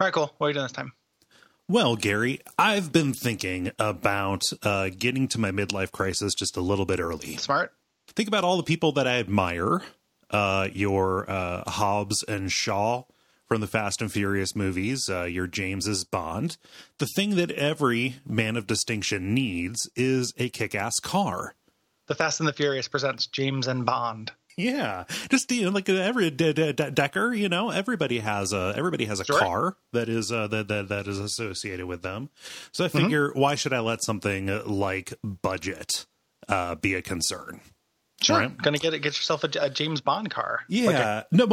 All right, cool. What are you doing this time? Well, Gary, I've been thinking about getting to my midlife crisis just a little bit early. Smart. Think about all the people that I admire. Your Hobbs and Shaw from the Fast and Furious movies, your James's Bond. The thing that every man of distinction needs is a kick-ass car. The Fast and the Furious presents James and Bond. Yeah, just like every Decker, everybody has a Sure. car that is that is associated with them. So I figure, why should I let something like budget be a concern? Sure. Right? Gonna get yourself a James Bond car. Yeah. No.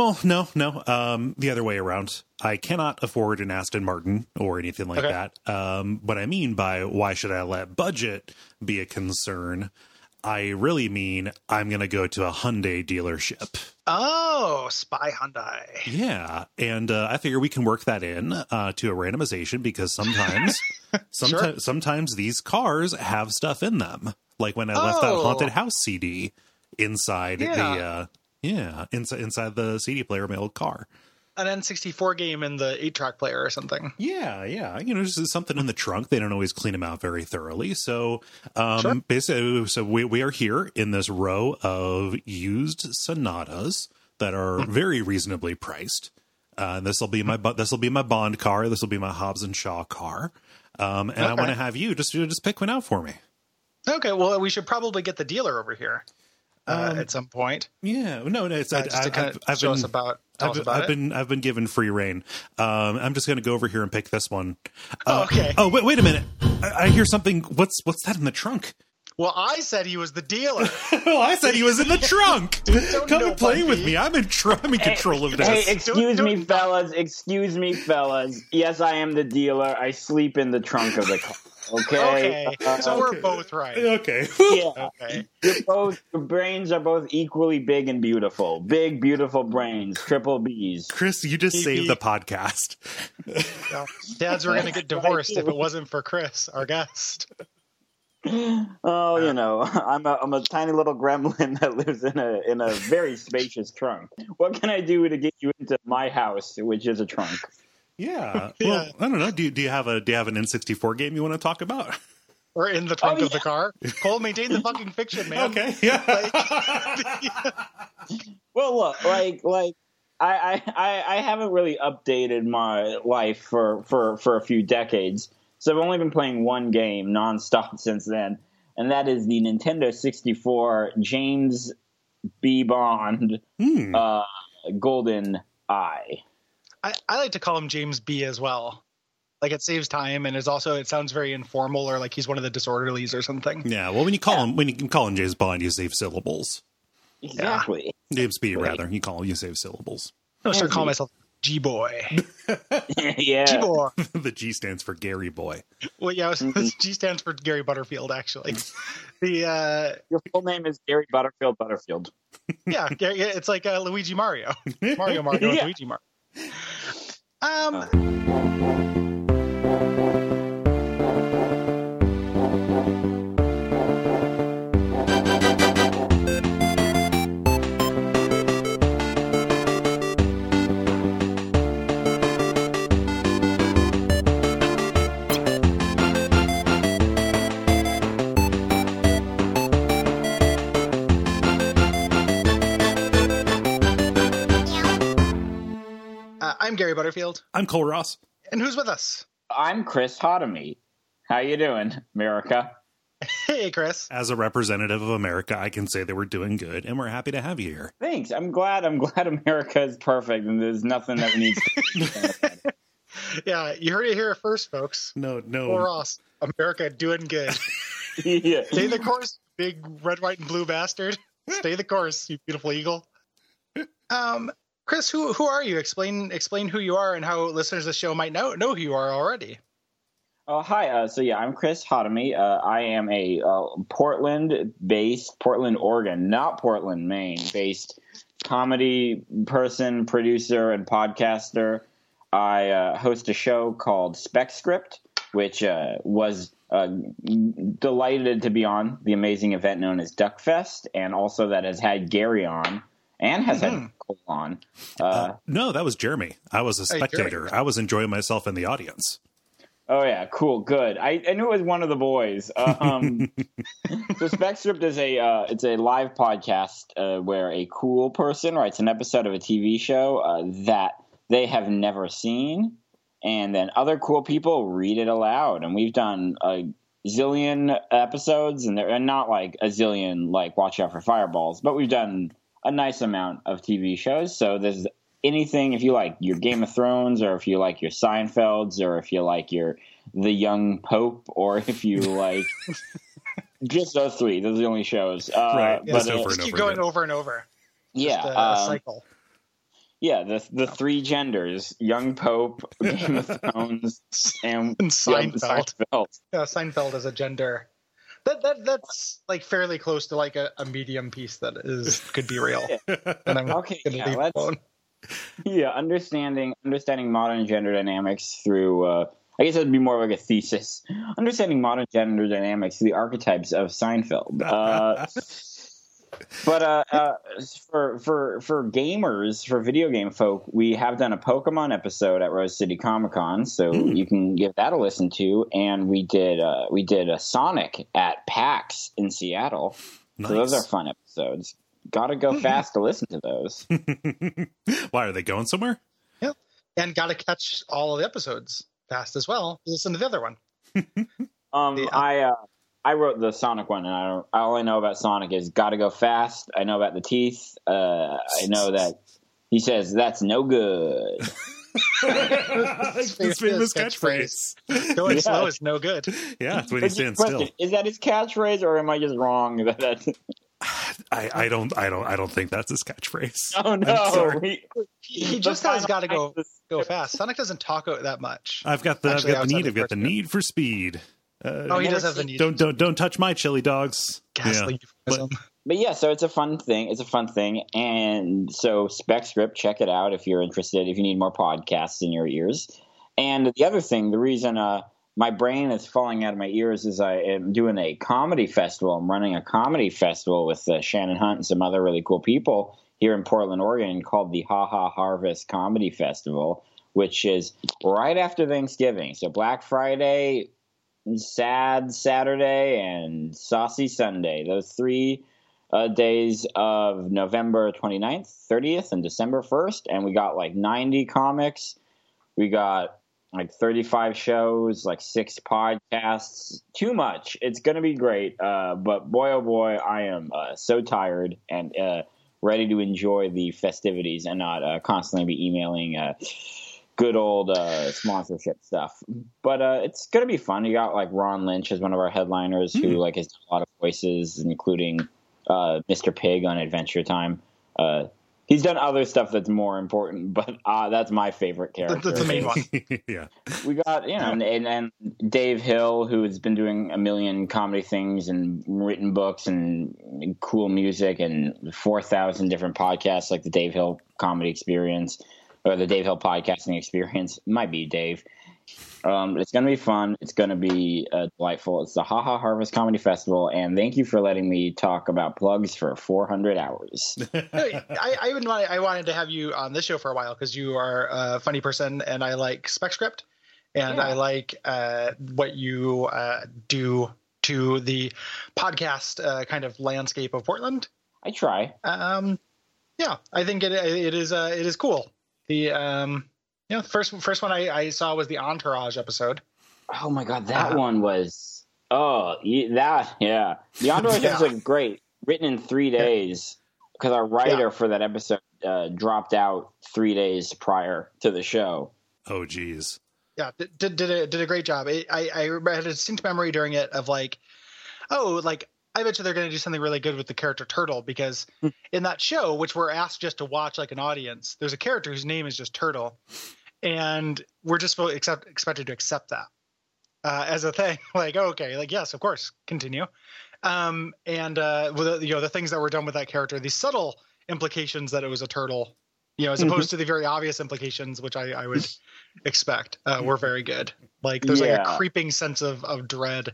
The other way around. I cannot afford an Aston Martin or anything like that. What I mean by why should I let budget be a concern? I really mean I'm going to go to a Hyundai dealership. Oh, Spy Hyundai. Yeah. And I figure we can work that in to a randomization because sometimes these cars have stuff in them. Like when I left that Haunted House CD inside inside the CD player of my old car. An N64 game in the 8-track player or something. Yeah. Just something in the trunk. They don't always clean them out very thoroughly. So basically, we are here in this row of used Sonatas that are very reasonably priced. This will be my Bond car. This will be my Hobbs and Shaw car. I want to have you just pick one out for me. Okay, well, we should probably get the dealer over here at some point. Yeah, no, it's tell us about it. I've been given free reign. I'm just going to go over here and pick this one. Okay. Oh, wait a minute. I hear something. What's that in the trunk? Well, I said he was the dealer. Well, I said he was in the trunk. Come and play with me. I'm in control of this. Hey, excuse me, fellas. Yes, I am the dealer. I sleep in the trunk of the car. Okay. So we're both right. Okay. Yeah. Okay. Your brains are both equally big and beautiful. Big, beautiful brains. Triple Bs. Chris, you just saved the podcast. Dads were going to get divorced if it wasn't for Chris, our guest. Oh, I'm a tiny little gremlin that lives in a very spacious trunk. What can I do to get you into my house, which is a trunk? Yeah. Well, I don't know. Do you have an N64 game you want to talk about? Or in the trunk of the car? Cole, maintain the fucking fiction, man. Okay. Yeah. Well, look, like I haven't really updated my life for a few decades, so I've only been playing one game nonstop since then, and that is the Nintendo 64 James B. Bond Golden Eye. I like to call him James B as well. Like, it saves time, and it sounds very informal, or like he's one of the disorderlies or something. Yeah, well, when you call him James Bond, you save syllables. Exactly. James B, rather. You save syllables. I start calling myself G-Boy. Yeah. G-Boy. The G stands for Gary Boy. Well, yeah, G stands for Gary Butterfield, actually. Your full name is Gary Butterfield. Yeah, it's like Luigi Mario. Mario, yeah. Luigi Mario. I'm Gary Butterfield. I'm Cole Ross. And who's with us? I'm Chris Hotomy. How you doing, America? Hey, Chris. As a representative of America, I can say that we're doing good, and we're happy to have you here. Thanks. I'm glad America is perfect, and there's nothing that needs to Yeah, you heard it here first, folks. No. Cole Ross, America doing good. Yeah. Stay the course, big red, white, and blue bastard. Stay the course, you beautiful eagle. Chris, who are you? Explain who you are and how listeners of the show might know who you are already. Oh, hi. I'm Chris Hotomy. I am a Portland, Oregon, not Portland, Maine-based comedy person, producer, and podcaster. I host a show called Spec Script, which was delighted to be on the amazing event known as Duck Fest, and also that has had Gary on. Anne has had Cole on. No, that was Jeremy. I was a spectator. I was enjoying myself in the audience. Oh yeah, cool, good. I knew it was one of the boys. So Spec Script is it's a live podcast where a cool person writes an episode of a TV show that they have never seen, and then other cool people read it aloud. And we've done a zillion episodes, and they're not like a zillion like Watch Out for Fireballs, but we've done a nice amount of TV shows. So there's anything, if you like your Game of Thrones, or if you like your Seinfelds, or if you like your The Young Pope, or if you like just those three. Those are the only shows. Right. Yeah, but just keep going over and over. Yeah. Just a cycle. Yeah, the three genders: Young Pope, Game of Thrones, and Seinfeld. Seinfeld. Yeah, Seinfeld is a gender. That's like fairly close to like a medium piece that could be real. And I'm okay, gonna leave it alone. Yeah, understanding modern gender dynamics through. I guess it'd be more like a thesis. Understanding modern gender dynamics through the archetypes of Seinfeld. But for gamers, for video game folk, we have done a Pokemon episode at Rose City Comic Con, so you can give that a listen to. And we did a Sonic at PAX in Seattle. Nice. So those are fun episodes. Gotta go fast to listen to those. Why, are they going somewhere? Yeah, and gotta catch all of the episodes fast as well. Listen to the other one. I wrote the Sonic one, and all I know about Sonic is gotta go fast. I know about the teeth. I know that he says that's no good. His famous catchphrase. Going slow is no good. Yeah, that's when he stands still. Is that his catchphrase, or am I just wrong? I don't think that's his catchphrase. Oh no, he just has got to go fast. Sonic doesn't talk that much. I've got the need for speed. He does have the need. Don't touch my chili dogs. Ghastly euphemism. But yeah, so it's a fun thing. And so Spec Script, check it out if you're interested, if you need more podcasts in your ears. And the other thing, the reason my brain is falling out of my ears is I am doing a comedy festival. I'm running a comedy festival with Shannon Hunt and some other really cool people here in Portland, Oregon, called the Ha Ha Harvest Comedy Festival, which is right after Thanksgiving. So Black Friday, Sad Saturday, and Saucy Sunday. Those 3 days of November 29th, 30th, and December 1st. And we got like 90 comics. We got like 35 shows, like 6 podcasts. Too much. It's going to be great. But boy, oh boy, I am so tired and ready to enjoy the festivities and not constantly be emailing good old sponsorship stuff. But it's going to be fun. You got like Ron Lynch as one of our headliners who like has done a lot of voices, including Mr. Pig on Adventure Time. He's done other stuff that's more important, but that's my favorite character. That's the main one. Yeah. We got, and Dave Hill, who has been doing a million comedy things and written books and cool music and 4,000 different podcasts, like the Dave Hill Comedy Experience or the Dave Hill Podcasting Experience. Might be Dave. It's going to be fun. It's going to be delightful. It's the Ha Ha Harvest Comedy Festival, and thank you for letting me talk about plugs for 400 hours. I wanted to have you on this show for a while because you are a funny person, and I like Spec Script, and I like what you do to the podcast kind of landscape of Portland. I try. Yeah, I think it is cool. The first one I saw was the Entourage episode. Oh my god, that one was The Entourage episode is great. Written in 3 days because our writer for that episode dropped out 3 days prior to the show. Oh geez. Yeah, did a great job. I had a distinct memory during it of I bet you they're going to do something really good with the character Turtle, because in that show, which we're asked just to watch like an audience, there's a character whose name is just Turtle. And we're just expected to accept that as a thing. Yes, of course, continue. The things that were done with that character, the subtle implications that it was a turtle, as opposed to the very obvious implications, which I would expect, were very good. Like there's like a creeping sense of dread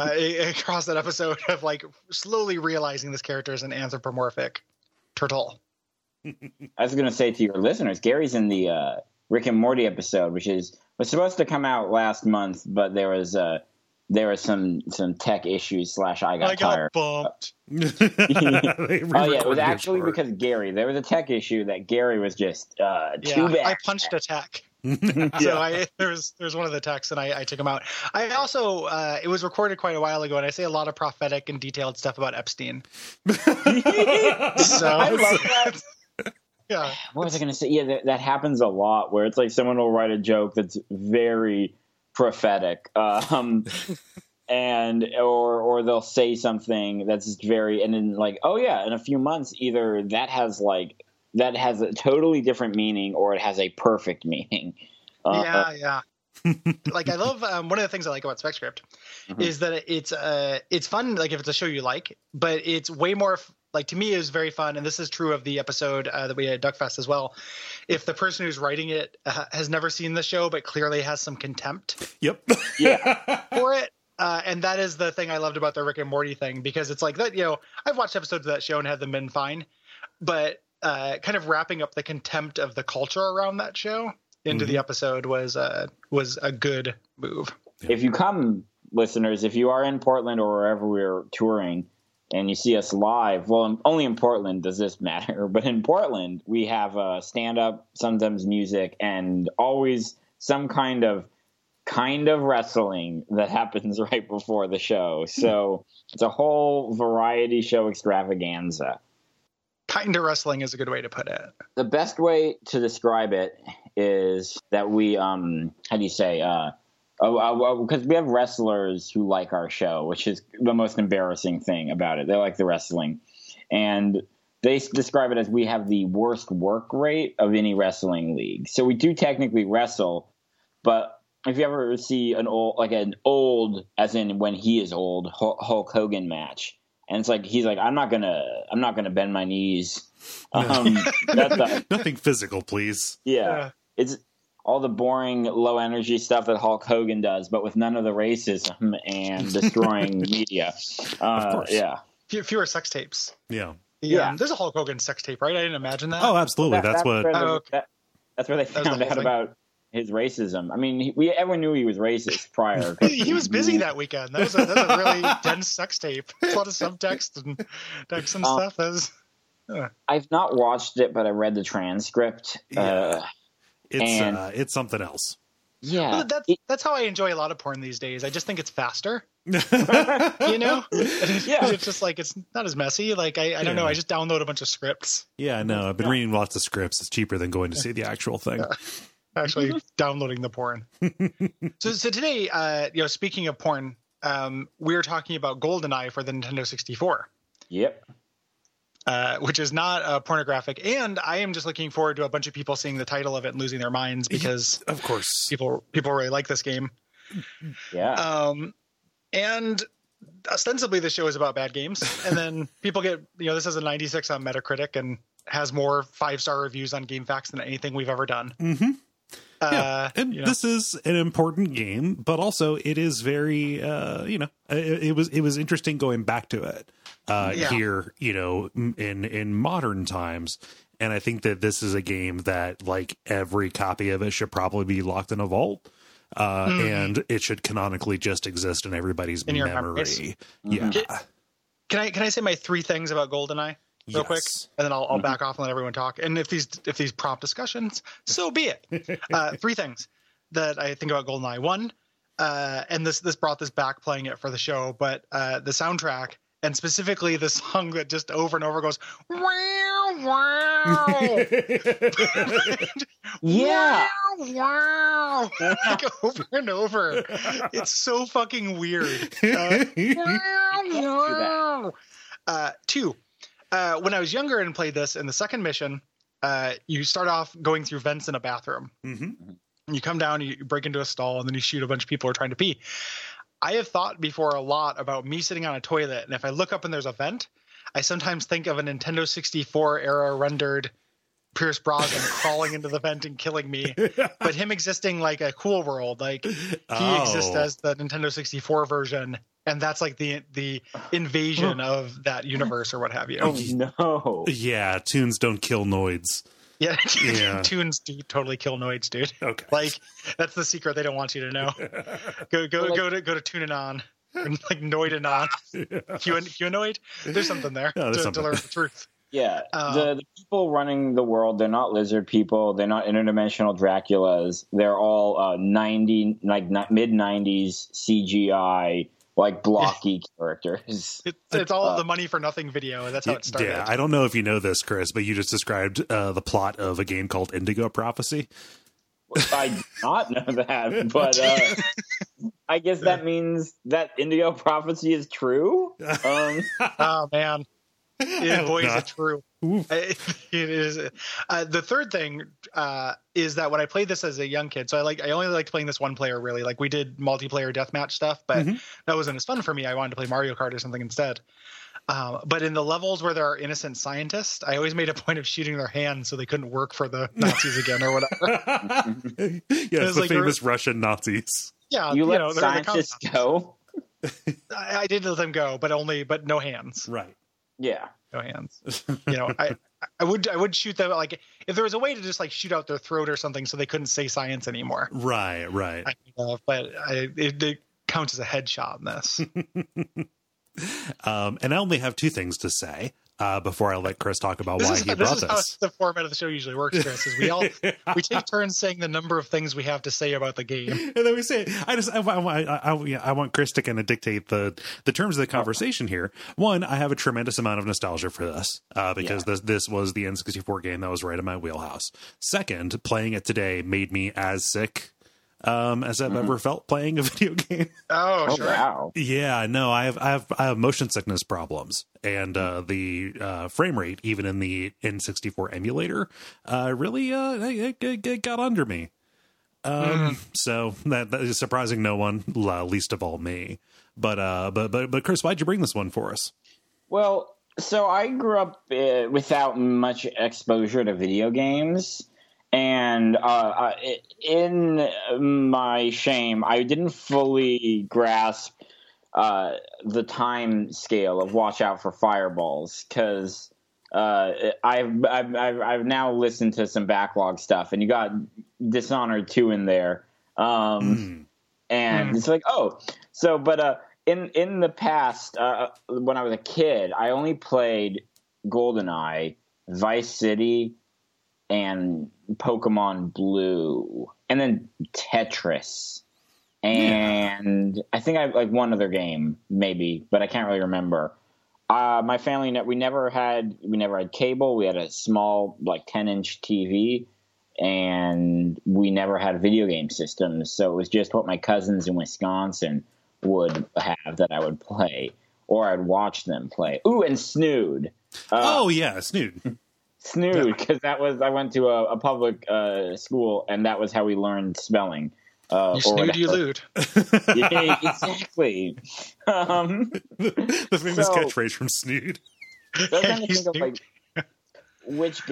across that episode of like slowly realizing this character is an anthropomorphic turtle. I was going to say to your listeners, Gary's in the Rick and Morty episode, which was supposed to come out last month, but there was some tech issues / I got tired. Bumped. It was actually because Gary. There was a tech issue that Gary was just too bad. I punched a tech. So there's one of the techs, and I took him out. I also it was recorded quite a while ago, and I say a lot of prophetic and detailed stuff about Epstein. So I love that. Yeah. What was I going to say? Yeah, that happens a lot where it's like someone will write a joke that's very prophetic, and or they'll say something that's just very, and then like, oh yeah, in a few months, either that has a totally different meaning or it has a perfect meaning. Yeah. Like I love one of the things I like about SpecScript is that it's fun. Like if it's a show you like, but it's way more. Like to me, it was very fun, and this is true of the episode that we had at Duckfest as well. If the person who's writing it has never seen the show, but clearly has some contempt, for it, and that is the thing I loved about the Rick and Morty thing, because it's like that. I've watched episodes of that show and had them been fine, but kind of wrapping up the contempt of the culture around that show into the episode was a good move. If you come, listeners, if you are in Portland or wherever we're touring, and you see us live, well, only in Portland does this matter, but in Portland, we have stand-up, sometimes music, and always some kind of wrestling that happens right before the show. So it's a whole variety show extravaganza. Kind of wrestling is a good way to put it. The best way to describe it is that we, how do you say, because we have wrestlers who like our show, which is the most embarrassing thing about it. They like the wrestling. And they describe it as we have the worst work rate of any wrestling league. So we do technically wrestle, but if you ever see an old, as in when he is old, Hulk Hogan match, and it's like he's like, I'm not gonna bend my knees. Nothing physical, please. Yeah, it's all the boring, low energy stuff that Hulk Hogan does, but with none of the racism and destroying media. Of course. Yeah, fewer sex tapes. Yeah. There's a Hulk Hogan sex tape, right? I didn't imagine that. Oh, absolutely. That's where they found out about his racism. I mean, everyone knew he was racist prior. He was busy that weekend. That was a really dense sex tape. A lot of subtext and text and stuff. I've not watched it, but I read the transcript. It's something else. Yeah, well, that's how I enjoy a lot of porn these days. I just think it's faster. Yeah, it's just like it's not as messy. Like I don't know. I just download a bunch of scripts. Yeah, no, I've been reading lots of scripts. It's cheaper than going to see the actual thing. Actually, downloading the porn. So today, speaking of porn, we're talking about GoldenEye for the Nintendo 64. Yep. Which is not pornographic, and I am just looking forward to a bunch of people seeing the title of it and losing their minds because, of course, people really like this game. Yeah. And ostensibly the show is about bad games, and then people get this has a 96 on Metacritic and has more 5-star reviews on GameFAQs than anything we've ever done. Mm-hmm. This is an important game, but also it is very it was interesting going back to it here in modern times, and I think that this is a game that like every copy of it should probably be locked in a vault, and it should canonically just exist in everybody's memory. Yeah. Can I say my 3 things about GoldenEye? Real quick, and then I'll back off and let everyone talk. And if these prompt discussions, so be it. 3 things that I think about GoldenEye. 1, and this brought this back playing it for the show, but the soundtrack, and specifically the song that just over and over goes wow wow. Yeah. Wow, like over and over. It's so fucking weird. Wow. 2. When I was younger and played this in the second mission, you start off going through vents in a bathroom. Mm-hmm. You come down, you break into a stall, and then you shoot a bunch of people who are trying to pee. I have thought before a lot about me sitting on a toilet, and if I look up and there's a vent, I sometimes think of a Nintendo 64 era rendered Pierce Brosnan crawling into the vent and killing me, but him existing like a Cool World, like he exists as the Nintendo 64 version and that's like the invasion of that universe or what have you. Oh no! Yeah, tunes don't kill noids. Yeah, Yeah. tunes do totally kill noids, dude. Okay. Like that's the secret they don't want you to know. Go to Tunanon and like Noidanon. Humanoid. There's something there to learn the truth. Yeah, the people running the world, they're not lizard people. They're not interdimensional Draculas. They're all mid-90s CGI, like blocky characters. It's all the money for nothing video. That's how it started. Yeah, I don't know if you know this, Chris, but you just described the plot of a game called Indigo Prophecy. I did not know that, but I guess that means that Indigo Prophecy is true. Oh man. Boy, is it true. It is. The third thing is that when I played this as a young kid, so I only liked playing this one player really. Like we did multiplayer deathmatch stuff, but that wasn't as fun for me. I wanted to play Mario Kart or something instead. But in the levels where there are innocent scientists, I always made a point of shooting their hands so they couldn't work for the Nazis again or whatever. Yes, the famous Russian Nazis. Yeah, you let scientists go. I did let them go, but no hands. Right. Yeah, no hands. I would shoot them, like if there was a way to just like shoot out their throat or something so they couldn't say science anymore. Right. But it counts as a headshot in this. And I only have two things to say before I let Chris talk about why he brought this. How the format of the show usually works, Chris, is we take turns saying the number of things we have to say about the game, and then we say, I want Chris to kind of dictate the terms of the conversation here. One, I have a tremendous amount of nostalgia for this because this was the N64 game that was right in my wheelhouse. Second, playing it today made me as sick as I've ever felt playing a video game. Oh, sure. Wow. Yeah, no, I have motion sickness problems, and the frame rate, even in the N64 emulator, really it got under me. So that is surprising no one, least of all me. But Chris, why'd you bring this one for us? Well, so I grew up without much exposure to video games. And in my shame, I didn't fully grasp the time scale of Watch Out for Fireballs because I've now listened to some backlog stuff, and you got Dishonored 2 in there, and it's like in the past when I was a kid, I only played GoldenEye, Vice City, and Pokemon Blue, and then Tetris, and I think I like one other game maybe, but I can't really remember. My family, we never had cable. We had a small 10-inch TV, and we never had video game systems. So it was just what my cousins in Wisconsin would have that I would play, or I'd watch them play. Ooh, and Snood. Snood. Snood, because I went to a public school, and that was how we learned spelling. You snood, you lewd. Yeah, exactly. The famous catchphrase from Snood. So I was trying to think of which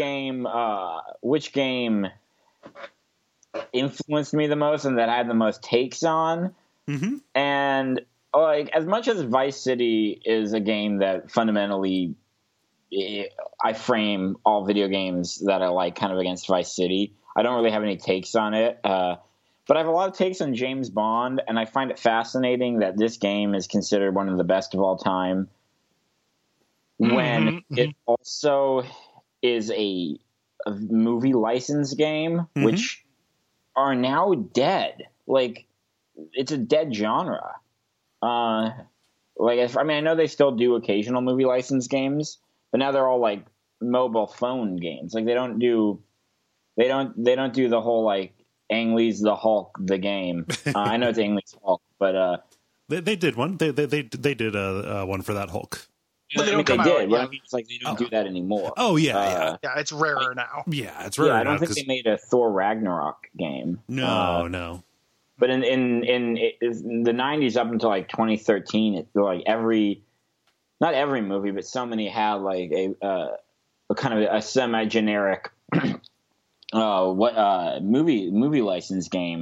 game influenced me the most and that I had the most takes on. Mm-hmm. And as much as Vice City is a game that fundamentally I frame all video games that I like kind of against Vice City, I don't really have any takes on it. But I have a lot of takes on James Bond, and I find it fascinating that this game is considered one of the best of all time when it also is a movie license game, which are now dead. Like, it's a dead genre. I know they still do occasional movie license games, but now they're all like mobile phone games. Like they don't do the whole Ang Lee's the Hulk the game. I know it's Ang Lee's Hulk, but they did one. They did one for that Hulk. But they don't come out. It's like they don't do that anymore. Oh yeah. Yeah, it's rarer now. Yeah, it's rarer. Yeah, I don't think they made a Thor Ragnarok game. No. But in the 90s up until 2013, not every movie, but so many had a kind of a semi-generic movie license game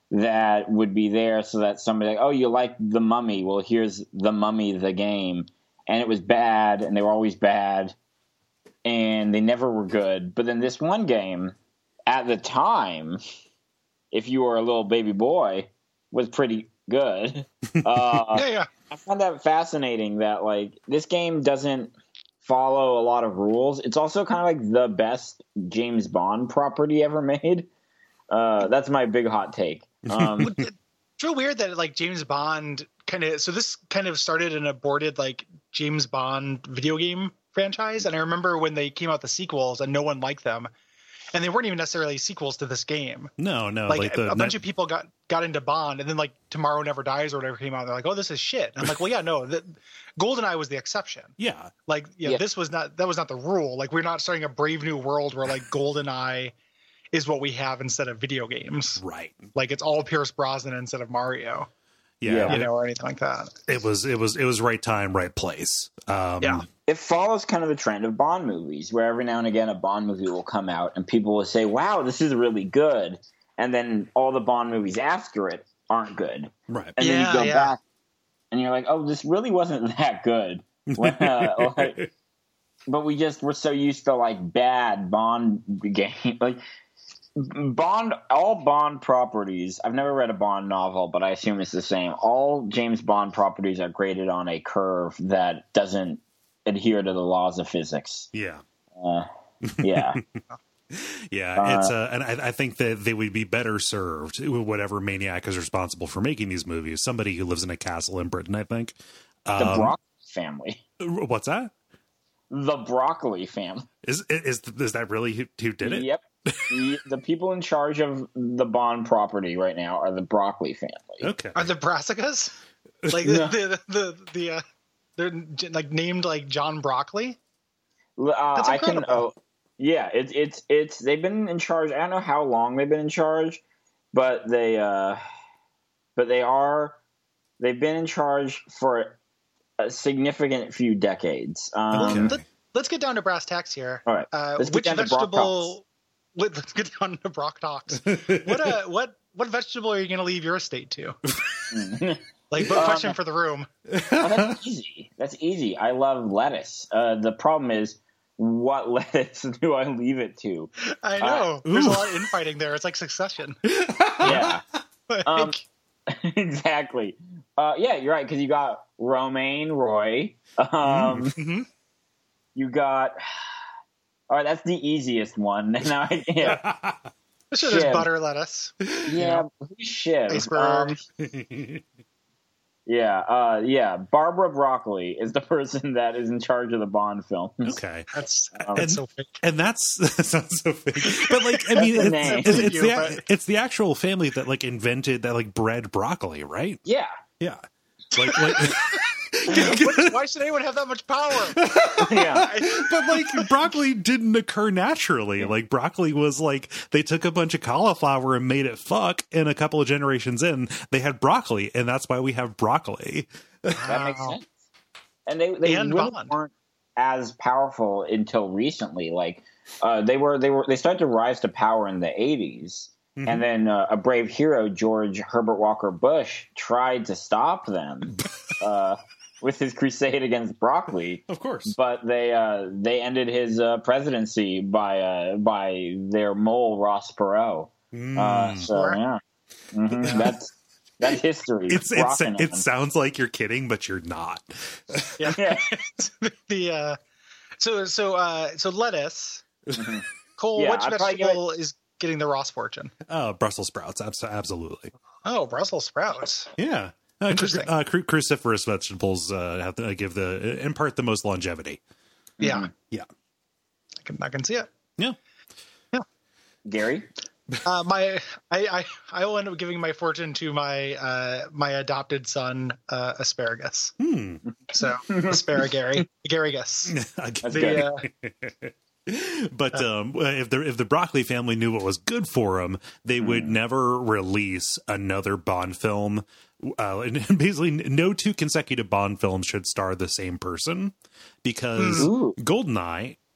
that would be there so that somebody like, oh, you like The Mummy? Well, here's The Mummy, the game. And it was bad, and they were always bad, and they never were good. But then this one game, at the time, if you were a little baby boy, was pretty good. Yeah. I find that fascinating that, like, this game doesn't follow a lot of rules. It's also kind of like the best James Bond property ever made. That's my big hot take. It's real weird that like James Bond this kind of started an aborted like James Bond video game franchise. And I remember when they came out the sequels and no one liked them. And they weren't even necessarily sequels to this game. No. Like a bunch of people got into Bond, and then like Tomorrow Never Dies or whatever came out. They're like, "Oh, this is shit." And I'm like, "Well, yeah, no. GoldenEye was the exception. Yeah. Like, this was not the rule. Like, we're not starting a brave new world where like GoldenEye is what we have instead of video games. Right. Like, it's all Pierce Brosnan instead of Mario. Yeah. Or anything like that. It was right time, right place. It follows kind of the trend of Bond movies, where every now and again a Bond movie will come out and people will say, wow, this is really good. And then all the Bond movies after it aren't good. Right. And then you go back and you're like, oh, this really wasn't that good. But we're so used to like bad Bond game. Like all Bond properties, I've never read a Bond novel, but I assume it's the same. All James Bond properties are graded on a curve that doesn't adhere to the laws of physics. Yeah. Yeah. Yeah, it's and I think that they would be better served, whatever maniac is responsible for making these movies, somebody who lives in a castle in Britain, I think. The Broccoli family. What's that? The Broccoli family. Is that really who did it? Yep. The people in charge of the Bond property right now are the Broccoli family. Okay. Are the Brassicas? Like they're like named like John Broccoli? That's incredible. Yeah, it's they've been in charge. I don't know how long they've been in charge, but they've been in charge for a significant few decades. Let's get down to brass tacks here. All right. Let's get down to Brock Talks. What vegetable are you going to leave your estate to? Like, question for the room. That's easy. That's easy. I love lettuce. The problem is, what lettuce do I leave it to? I know. There's a lot of infighting there. It's like Succession. Yeah. Exactly. Yeah, you're right, because you got romaine Roy. You got... All right, that's the easiest one. Now, Sure, there's butter lettuce. Yeah, Shiv. Iceberg. Yeah. Barbara Broccoli is the person that is in charge of the Bond film. Okay, that's so fake. And that sounds so fake. But like, I mean, it's the actual family that like invented that like bred broccoli, right? Yeah. Like why should anyone have that much power? Yeah. But like broccoli didn't occur naturally. Like broccoli was like they took a bunch of cauliflower and made it fuck, and a couple of generations in they had broccoli, and that's why we have broccoli. That makes sense. And they really weren't as powerful until recently. Like they started to rise to power in the 80s. Mm-hmm. And then a brave hero, George Herbert Walker Bush, tried to stop them with his crusade against broccoli. Of course, but they ended his presidency by their mole Ross Perot. That's history. It sounds like you're kidding, but you're not. Yeah. So lettuce. Mm-hmm. Cole, which vegetable is getting the Ross fortune? Brussels sprouts, absolutely. Oh, Brussels sprouts. Yeah, cruciferous vegetables have to impart the most longevity. Yeah, mm-hmm. Yeah. I can see it. Yeah. Gary, I will end up giving my fortune to my adopted son, asparagus. So asparagus. That's good. But if the broccoli family knew what was good for them, they would never release another Bond film. And basically, no two consecutive Bond films should star the same person, because GoldenEye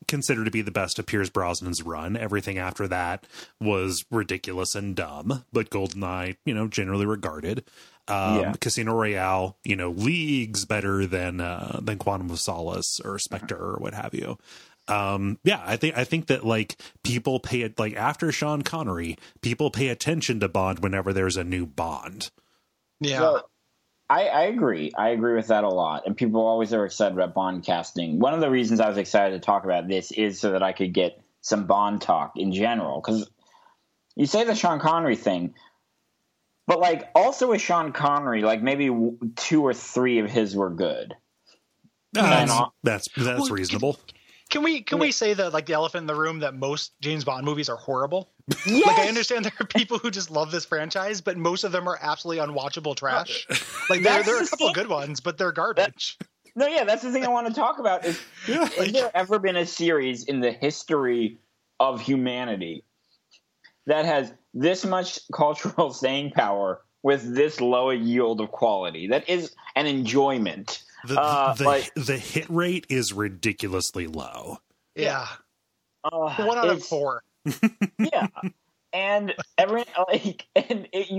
consider to be the best of Pierce Brosnan's run. Everything after that was ridiculous and dumb, but GoldenEye, generally regarded. Casino Royale, leagues better than Quantum of Solace or Spectre or what have you. I think that like people pay it, like after Sean Connery, people pay attention to Bond whenever there's a new Bond. Yeah. So, I agree. I agree with that a lot. And people always are excited about Bond casting. One of the reasons I was excited to talk about this is so that I could get some Bond talk in general. Because you say the Sean Connery thing, but like also with Sean Connery, like maybe 2 or 3 of his were good. That's reasonable. Can we say that, like, the elephant in the room, that most James Bond movies are horrible? Yes! Like, I understand there are people who just love this franchise, but most of them are absolutely unwatchable trash. Like, there are a couple of good ones, but they're garbage. That's the thing I want to talk about. Is there ever been a series in the history of humanity that has this much cultural staying power with this low a yield of quality? That is an enjoyment. The hit rate is ridiculously low. Yeah. 1 out of 4. Yeah. And it's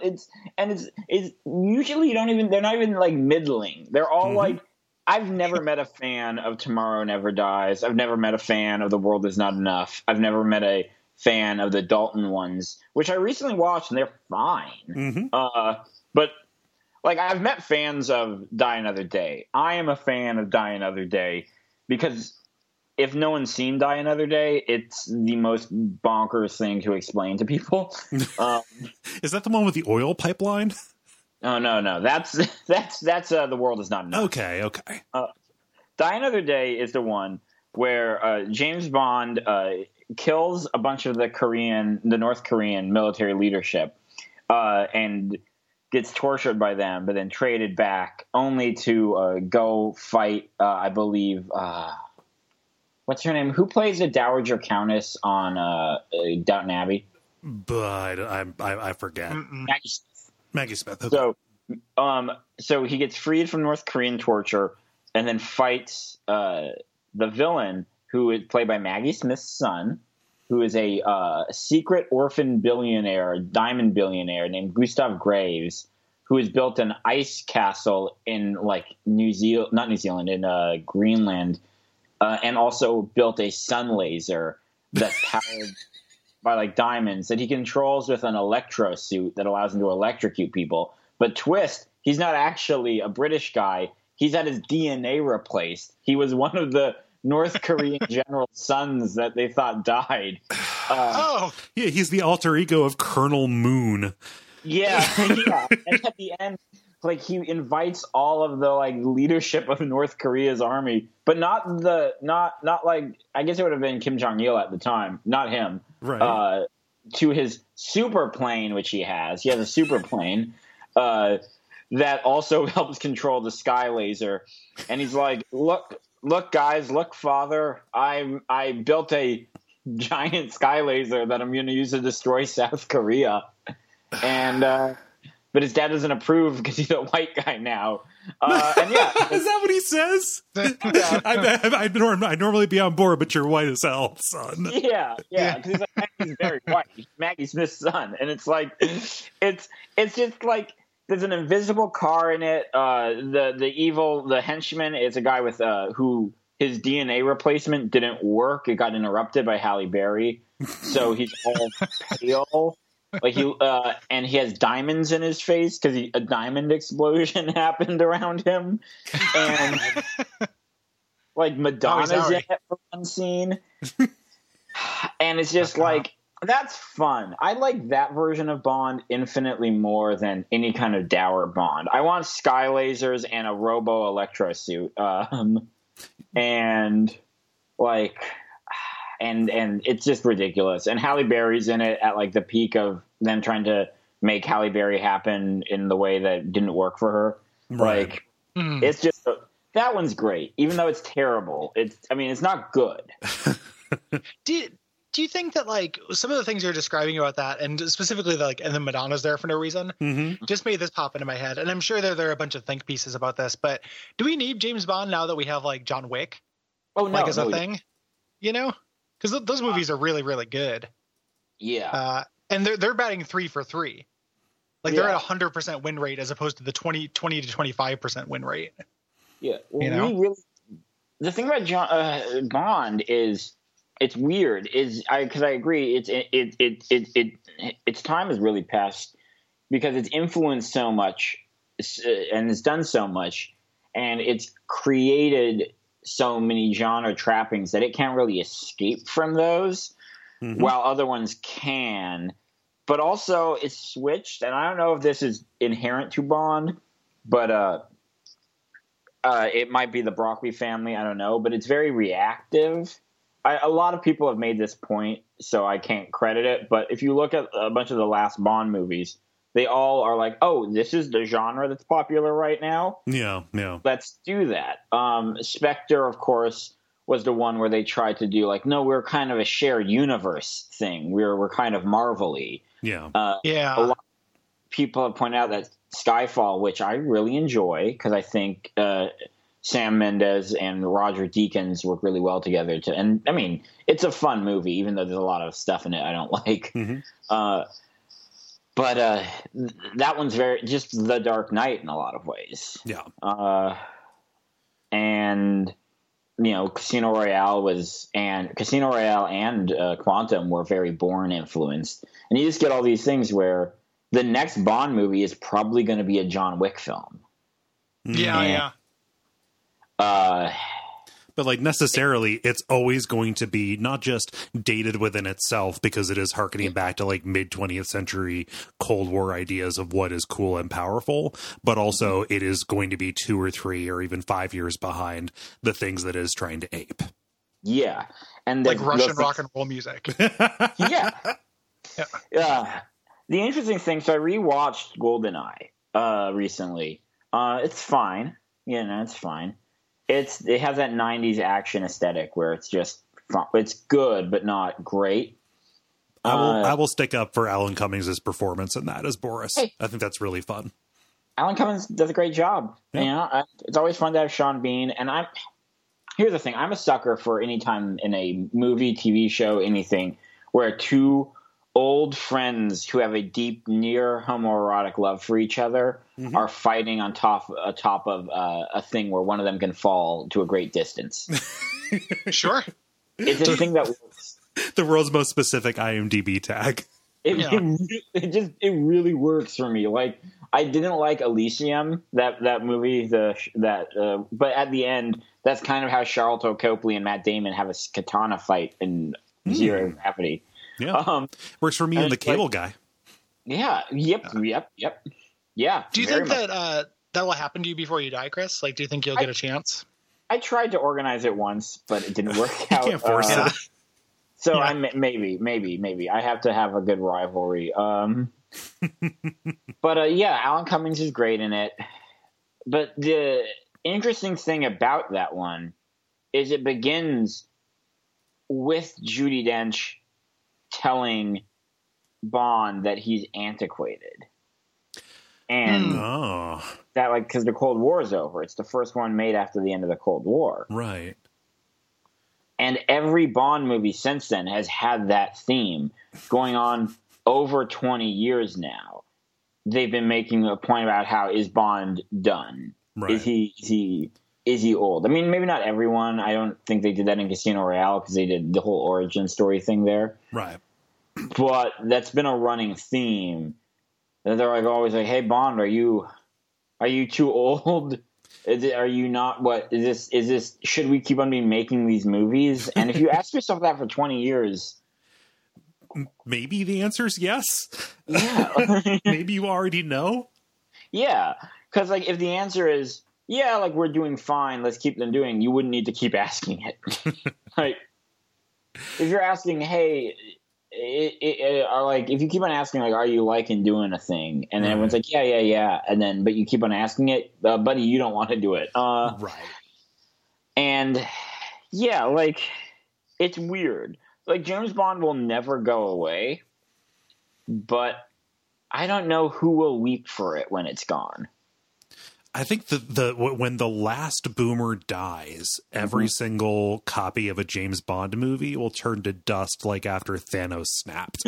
usually they're not even like middling. They're all like, I've never met a fan of Tomorrow Never Dies. I've never met a fan of The World Is Not Enough. I've never met a fan of the Dalton ones, which I recently watched and they're fine. But like, I've met fans of Die Another Day. I am a fan of Die Another Day because if no one's seen Die Another Day, it's the most bonkers thing to explain to people. Is that the one with the oil pipeline? Oh, no. That's The World Is Not Enough. Okay. Die Another Day is the one where James Bond kills a bunch of the North Korean military leadership and gets tortured by them, but then traded back only to go fight, I believe, what's her name? Who plays the Dowager Countess on Downton Abbey? But I forget. Maggie Smith. Okay. So he gets freed from North Korean torture and then fights the villain, who is played by Maggie Smith's son, who is a secret orphan billionaire, diamond billionaire named Gustav Graves, who has built an ice castle in like in Greenland, and also built a sun laser that's powered by like diamonds that he controls with an electro suit that allows him to electrocute people. But twist, he's not actually a British guy. He's had his DNA replaced. He was one of the North Korean general's sons that they thought died. Yeah, he's the alter ego of Colonel Moon. Yeah. And at the end, like, he invites all of the like leadership of North Korea's army, but not like, I guess it would have been Kim Jong-il at the time, not him. Right. To his super plane, which he has. He has a super plane that also helps control the sky laser. And he's like, look, guys, look, father, I built a giant sky laser that I'm going to use to destroy South Korea. And but his dad doesn't approve because he's a white guy now. And yeah, is that what he says? I'd normally be on board, but you're white as hell, son. Yeah, because he's very white. He's Maggie Smith's son, and it's like it's just like there's an invisible car in it. The henchman is a guy with who his DNA replacement didn't work. It got interrupted by Halle Berry, so he's all pale. Like and he has diamonds in his face because a diamond explosion happened around him, and like Madonna's in it for one scene, and it's just like, that's fun. I like that version of Bond infinitely more than any kind of dour Bond. I want sky lasers and a robo electro suit, and like. And it's just ridiculous. And Halle Berry's in it at like the peak of them trying to make Halle Berry happen in the way that didn't work for her. Right. Like, it's just that one's great, even though it's terrible. It's not good. Do you think that like some of the things you're describing about that, and specifically like, and then Madonna's there for no reason, just made this pop into my head. And I'm sure there are a bunch of think pieces about this, but do we need James Bond now that we have like John Wick? Oh no, like as a thing? you know, because those movies are really, really good. Yeah. And they're batting 3 for 3. Like they're at 100% win rate as opposed to the 20 to 25% win rate. Yeah. Well, you know? The thing about Bond is it's weird. Because I agree. Its time has really passed because it's influenced so much and it's done so much, and it's created so many genre trappings that it can't really escape from those, while other ones can. But also, it's switched, and I don't know if this is inherent to Bond, but it might be the Broccoli family. I don't know, but it's very reactive. A lot of people have made this point, so I can't credit it. But if you look at a bunch of the last Bond movies, they all are like, "Oh, this is the genre that's popular right now. Yeah. Let's do that." Spectre, of course, was the one where they tried to do like, "No, we're kind of a shared universe thing. We're kind of Marvel-y." Yeah. A lot of people have pointed out that Skyfall, which I really enjoy because I think Sam Mendes and Roger Deakins work really well together. And I mean, it's a fun movie, even though there's a lot of stuff in it I don't like. But that one's very just The Dark Knight in a lot of ways. Yeah. And you know, Casino Royale and Quantum were very Bourne influenced, and you just get all these things where the next Bond movie is probably going to be a John Wick film. Yeah. But like necessarily, it's always going to be not just dated within itself because it is harkening back to like mid 20th century Cold War ideas of what is cool and powerful, but also it is going to be 2 or 3 or even 5 years behind the things that it is trying to ape. Yeah. And like Russian rock and roll music. Yeah. The interesting thing, so I rewatched GoldenEye recently. It's fine. You know, it's fine. It has that 90s action aesthetic where it's just fun. It's good but not great. I will stick up for Alan Cummings' performance in that as Boris. Hey, I think that's really fun. Alan Cummings does a great job. Yeah. You know, it's always fun to have Sean Bean. And here's the thing: I'm a sucker for any time in a movie, TV show, anything where two old friends who have a deep, near homoerotic love for each other are fighting on top of a thing where one of them can fall to a great distance. Sure. It's a thing that works. The world's most specific IMDb tag. It really works for me. Like, I didn't like Elysium, that movie, but at the end, that's kind of how Charlton Copley and Matt Damon have a katana fight in Zero Gravity. Yeah, works for me and the Cable Guy. Yeah. Yep. Yeah. Do you think that will happen to you before you die, Chris? Like, do you think you'll get a chance? I tried to organize it once, but it didn't work out. You can't force it. So maybe I have to have a good rivalry. But Alan Cummings is great in it. But the interesting thing about that one is it begins with Judi Dench telling Bond that he's antiquated. And that, like, because the Cold War is over. It's the first one made after the end of the Cold War. Right. And every Bond movie since then has had that theme going on over 20 years now. They've been making a point about how is Bond done? Right. Is he old? I mean, maybe not everyone. I don't think they did that in Casino Royale because they did the whole origin story thing there. Right. But that's been a running theme. They're like always like, "Hey, Bond, are you too old? Are you not? What is this? Should we keep on making these movies?" And if you ask yourself that for 20 years, maybe the answer is yes. Yeah. Maybe you already know. Yeah, because like if the answer is yeah, like we're doing fine, let's keep them doing, you wouldn't need to keep asking it. Like if you're asking, hey. Like if you keep on asking, like, are you liking doing a thing? And then everyone's like, yeah. And then, but you keep on asking it, buddy, you don't want to do it. Right. And yeah, like it's weird. Like James Bond will never go away, but I don't know who will weep for it when it's gone. I think when the last boomer dies, every single copy of a James Bond movie will turn to dust like after Thanos snapped.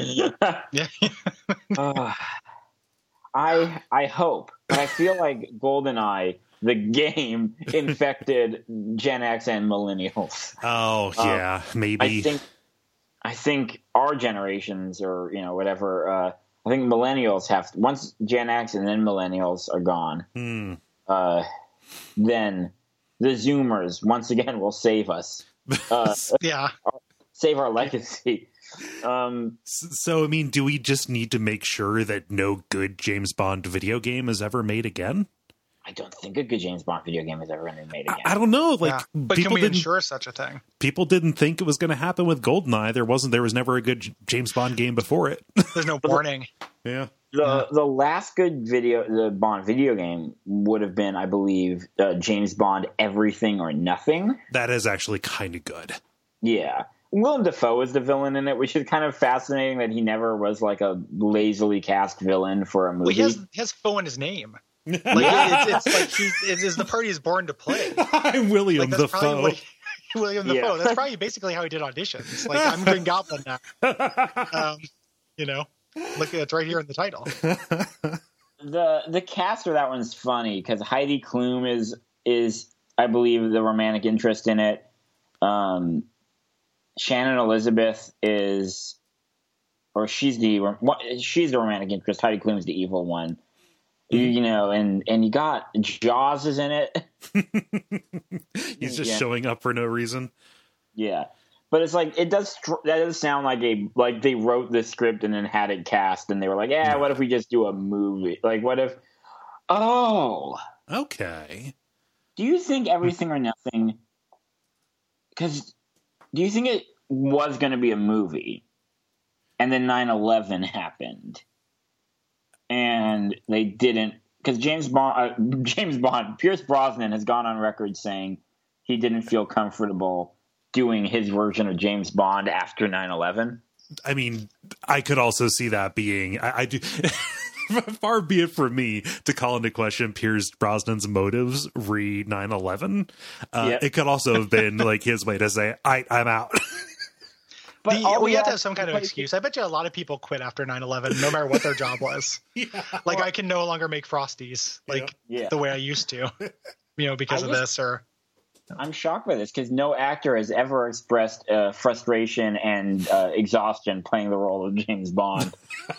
I hope, but I feel like GoldenEye, the game, infected Gen X and millennials. Oh yeah, maybe. I think our generations, or whatever. I think millennials have once Gen X and then millennials are gone. Then the Zoomers once again will save us. Save our legacy. So, I mean, do we just need to make sure that no good James Bond video game is ever made again? I don't think a good James Bond video game is ever going to be made again. I don't know. But can we ensure such a thing? People didn't think it was going to happen with GoldenEye. There was never a good James Bond game before it. There's no warning. Yeah. The last good the Bond video game would have been, I believe, James Bond Everything or Nothing. That is actually kind of good. Yeah. Willem Dafoe is the villain in it, which is kind of fascinating that he never was like a lazily cast villain for a movie. Well, he has Foe in his name. Like it's like it is the part he's born to play. I'm William Dafoe. William Dafoe. That's probably basically how he did auditions. Like, I'm Green Goblin now. Look, it's right here in the title. The cast for that one's funny because Heidi Klum is I believe the romantic interest in it. Shannon Elizabeth she's the romantic interest. Heidi Klum's the evil one. And you got Jaws is in it. He's just showing up for no reason. Yeah, but it's like that does sound like they wrote the script and then had it cast, and they were like, what if we just do a movie? Like, what if? Oh, okay. Do you think Everything or Nothing? Because do you think it was going to be a movie, and then 9/11 happened? And they didn't, because James Bond, Pierce Brosnan has gone on record saying he didn't feel comfortable doing his version of James Bond after 9/11. I mean, I could also see that being, I do, far be it from me to call into question Pierce Brosnan's motives re 9/11. It could also have been like his way to say, I'm out. But we have to have some kind of excuse. I bet you a lot of people quit after 9/11, no matter what their job was. I can no longer make Frosties the way I used to, because of this. Or I'm shocked by this because no actor has ever expressed frustration and exhaustion playing the role of James Bond.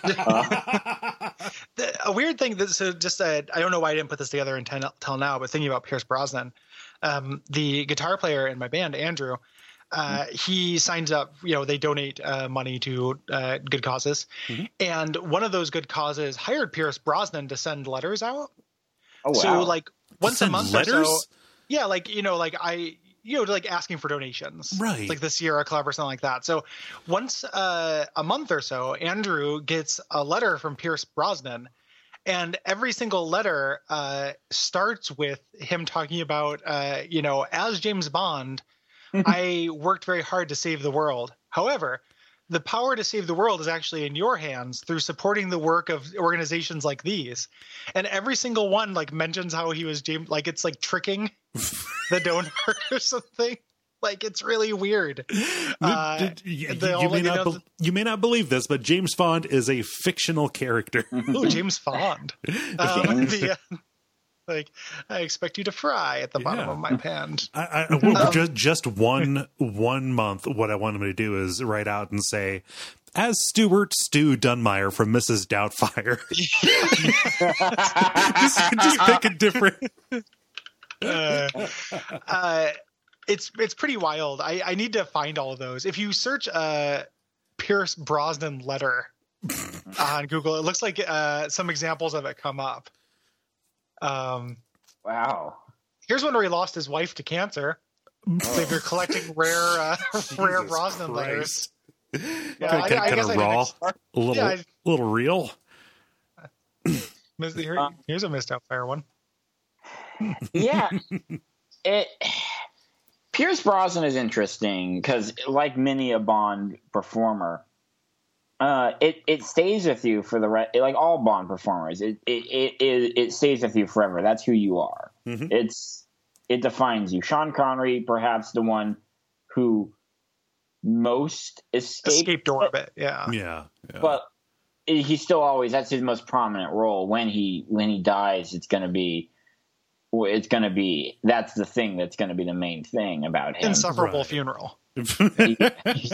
A weird thing. I don't know why I didn't put this together until now, but thinking about Pierce Brosnan, the guitar player in my band, Andrew. He signs up, they donate money to good causes. Mm-hmm. And one of those good causes hired Pierce Brosnan to send letters out. Oh, wow. So once a month letters? Or so. Yeah. Asking for donations. Right. Like the Sierra Club or something like that. So once a month or so, Andrew gets a letter from Pierce Brosnan. And every single letter starts with him talking about, as James Bond, I worked very hard to save the world. However, the power to save the world is actually in your hands through supporting the work of organizations like these. And every single one mentions how he was James, it's tricking the donor or something. It's really weird. You may not believe this, but James Bond is a fictional character. Oh, James Bond. I expect you to fry at the bottom of my pan. Just one month. What I want him to do is write out and say, as Stuart Stu Dunmire from Mrs. Doubtfire. just pick a different. It's pretty wild. I need to find all of those. If you search Pierce Brosnan letter on Google, it looks like some examples of it come up. Wow. Here's one where he lost his wife to cancer. So if you're collecting rare Brosnan letters, kind of raw, a little real. Here's a Missed Outfire one. Yeah, Pierce Brosnan is interesting because, like many a Bond performer, it stays with you for the rest. Like all Bond performers, it stays with you forever. That's who you are. Mm-hmm. It defines you. Sean Connery, perhaps the one who most escaped orbit. Yeah. But he's still always, that's his most prominent role. When he dies, that's the thing that's going to be the main thing about him. Insufferable funeral. I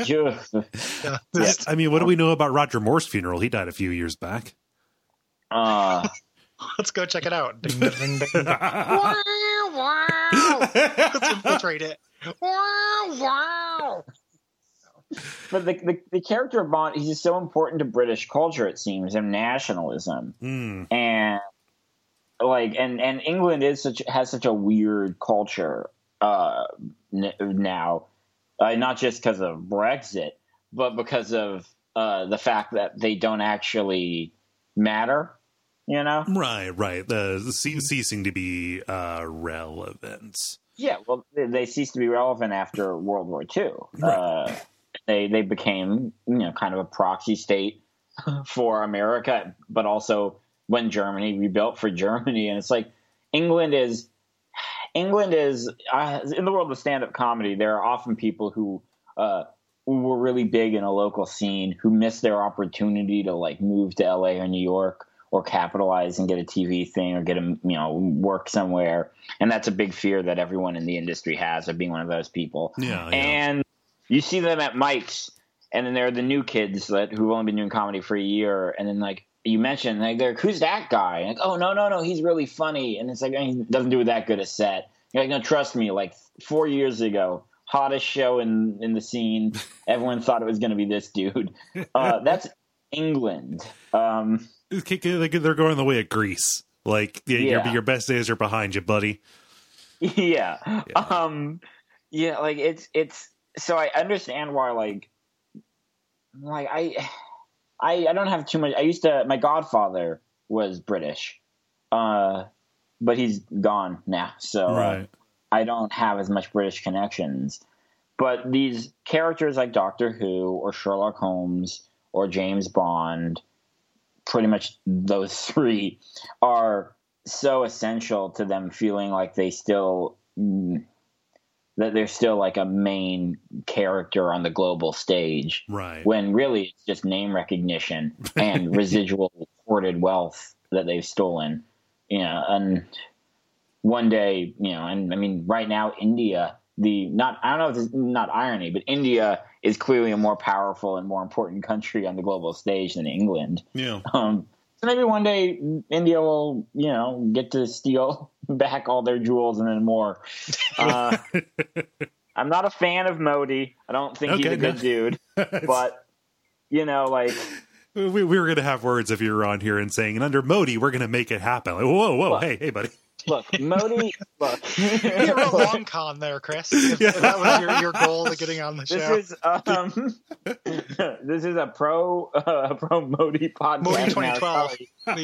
mean, what do we know about Roger Moore's funeral? He died a few years back. Let's go check it out. Ding, ding, ding, ding. Wow, wow. Let's infiltrate it. Wow, wow. But the character of Bond, he's just so important to British culture, it seems, and nationalism. And like, and England has such a weird culture now. Not just because of Brexit, but because of the fact that they don't actually matter, you know? Right. Ceasing to be relevant. Yeah, well, they ceased to be relevant after World War II. Right. They became, kind of a proxy state for America, but also when Germany rebuilt for Germany. And it's like England is in the world of stand-up comedy, there are often people who were really big in a local scene who missed their opportunity to like move to LA or New York or capitalize and get a TV thing or get work somewhere. And that's a big fear that everyone in the industry has, of being one of those people. Yeah. And you see them at Mike's, and then there are the new kids who've only been doing comedy for a year, and then like you mentioned, like, they're like, who's that guy? And like, oh, no, he's really funny. And it's like, he doesn't do that good a set. You're like, no, trust me, like 4 years ago, hottest show in the scene. Everyone thought it was going to be this dude. That's England. They're going the way of Greece. Like, your best days are behind you, buddy. Yeah. Like it's, so I understand why, like I don't have too much. My godfather was British, but he's gone now. So I don't have as much British connections. But these characters like Doctor Who or Sherlock Holmes or James Bond, pretty much those three, are so essential to them feeling like they're still like a main character on the global stage. Right. When really it's just name recognition and residual hoarded wealth that they've stolen. And one day, and I mean, right now, India, I don't know if it's not irony, but India is clearly a more powerful and more important country on the global stage than England. Yeah. So maybe one day India will, get to steal back all their jewels and then more. I'm not a fan of Modi. I don't think he's a good dude. But, like... We were going to have words if you were on here and saying, and under Modi, we're going to make it happen. Like, whoa, look, hey, buddy. Look, Modi, You're a long con there, Chris. If that was your goal to getting on the show. This is a pro Modi podcast. Modi 2012.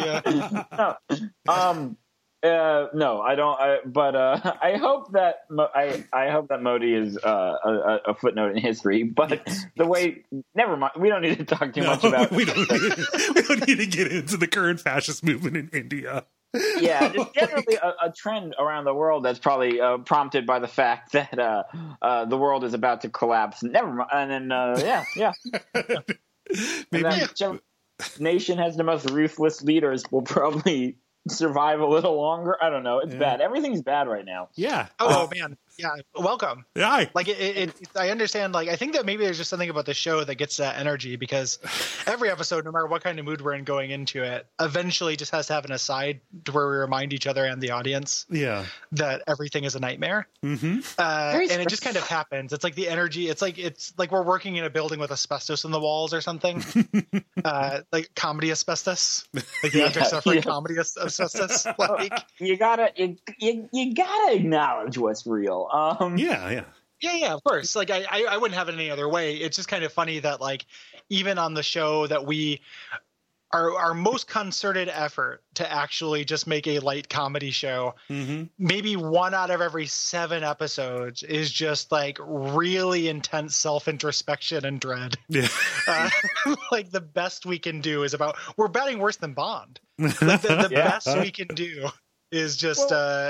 No, I don't. But I hope that Modi is a footnote in history. But the way, never mind. We don't need to talk too much about. We don't need to get into the current fascist movement in India. Yeah, just generally a trend around the world that's probably prompted by the fact that the world is about to collapse. Never mind. And then maybe whichever nation has the most ruthless leaders will probably survive a little longer. I don't know. It's bad. Everything's bad right now. Yeah. Oh man. Yeah. Welcome. Yeah. Like I understand. Like I think that maybe there's just something about the show that gets that energy, because every episode, no matter what kind of mood we're in going into it, eventually just has to have an aside to where we remind each other and the audience that everything is a nightmare. Mm-hmm. And it just kind of happens. It's like the energy. It's like we're working in a building with asbestos in the walls or something. Like comedy asbestos. Like the anti-suffering comedy asbestos. Like you gotta acknowledge what's real. Yeah, of course. Like I wouldn't have it any other way. It's just kind of funny that like even on the show that we our most concerted effort to actually just make a light comedy show. Maybe 1 out of every 7 episodes is just like really intense self-introspection and dread. Yeah. Like the best we can do is we're batting worse than Bond. Like the best we can do is just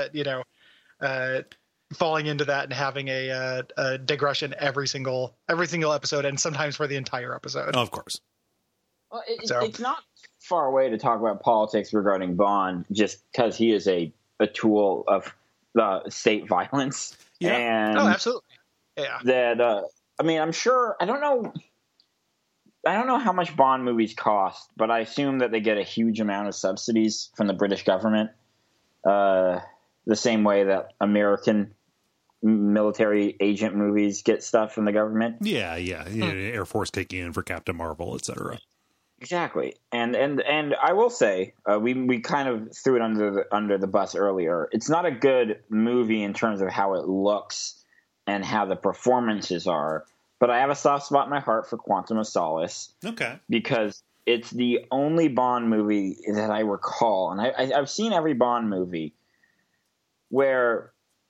falling into that and having a digression every single episode, and sometimes for the entire episode. Of course. Well, it's not far away to talk about politics regarding Bond, just because he is a tool of state violence. Yeah. And absolutely. Yeah. That I'm sure. I don't know how much Bond movies cost, but I assume that they get a huge amount of subsidies from the British government, the same way that American military agent movies get stuff from the government. Yeah. Air Force kicking in for Captain Marvel, etc. Exactly, and I will say we kind of threw it under the bus earlier. It's not a good movie in terms of how it looks and how the performances are, but I have a soft spot in my heart for Quantum of Solace. Okay, because it's the only Bond movie that I recall, and I've seen every Bond movie where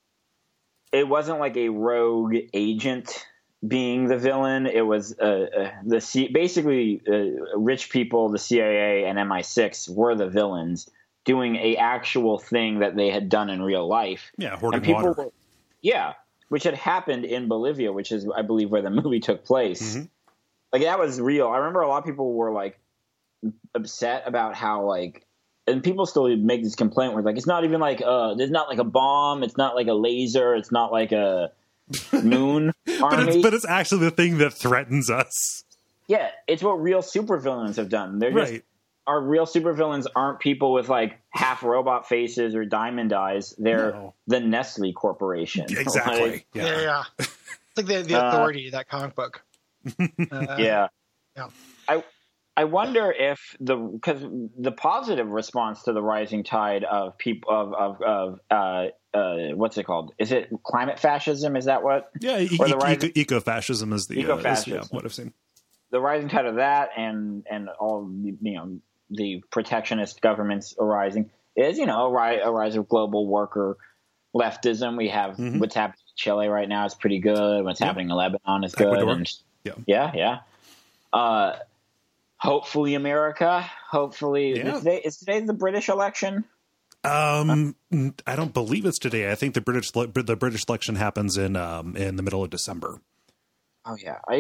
it wasn't like a rogue agent being the villain. It was basically rich people, the CIA and MI6 were the villains doing a actual thing that they had done in real life. Yeah, hoarding water. Which had happened in Bolivia, which is, I believe, where the movie took place. Like, that was real. I remember a lot of people were like upset about how, like, and people still make this complaint where, like, it's not even like there's not like a bomb, it's not like a laser, it's not like a moon army. but it's actually the thing that threatens us. Yeah, it's what real supervillains have done. They're just our real supervillains aren't people with like half robot faces or diamond eyes. They're the Nestle Corporation. Exactly. Like, yeah. It's like the Authority, that comic book. Yeah. I wonder if because the positive response to the rising tide of people of what's it called? Is it climate fascism? Is that what? Yeah, eco-fascism is the what I've seen. The rising tide of that and all the protectionist governments arising is a rise of global worker leftism. We have what's happening in Chile right now is pretty good. What's happening in Lebanon is good. Ecuador. And, hopefully America. Hopefully is today the British election? I don't believe it's today. I think the British election happens in the middle of December. Oh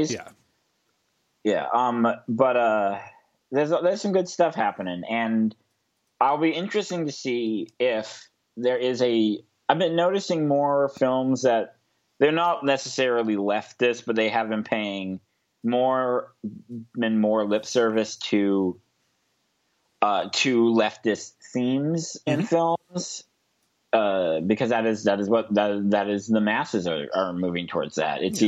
yeah. But there's some good stuff happening, and I'll be interesting to see if there is I've been noticing more films that they're not necessarily leftist, but they have been paying more and more lip service to leftist themes in films, because that is the masses are moving towards that. It's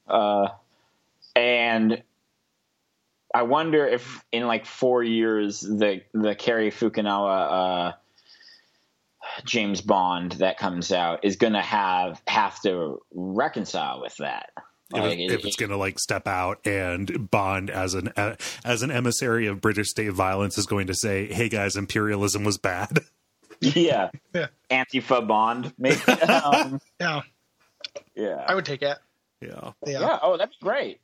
and I wonder if in like 4 years the Cary Fukunaga James Bond that comes out is going to have to reconcile with that. If it's going to like step out, and Bond as an emissary of British state violence is going to say, "Hey guys, imperialism was bad." Yeah. Antifa Bond, maybe. Yeah. I would take it. Yeah. Oh, that'd be great.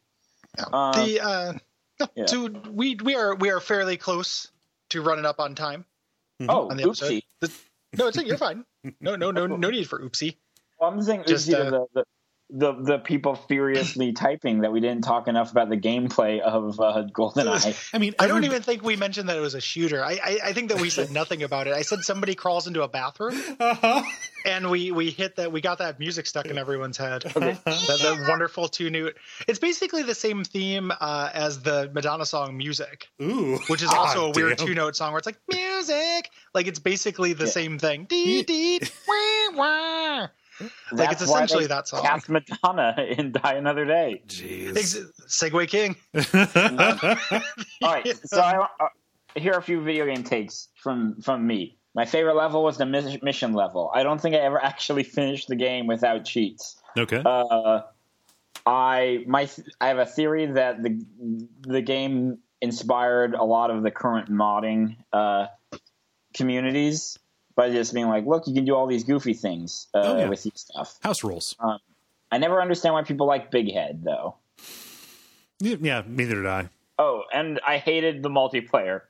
So we are fairly close to running up on time. Oh, on the episode. No, it's like you're fine. No need for oopsie. Well, I'm saying just the people furiously typing that we didn't talk enough about the gameplay of GoldenEye. I mean, I don't even think we mentioned that it was a shooter. I think that we said nothing about it. I said somebody crawls into a bathroom, and we hit that. We got that music stuck in everyone's head. Okay. that wonderful two-note. It's basically the same theme as the Madonna song "Music," which is also a weird two-note song where it's like music. Like it's basically the same thing. Dee dee wah wah. Like it's essentially that song. Cast Madonna in Die Another Day. Jeez. Segway King. All right, so here are a few video game takes from me. My favorite level was the mission level. I don't think I ever actually finished the game without cheats. Okay. I have a theory that the game inspired a lot of the current modding communities by just being like, look, you can do all these goofy things with your stuff. House rules. I never understand why people like Big Head, though. Yeah, neither did I. Oh, and I hated the multiplayer.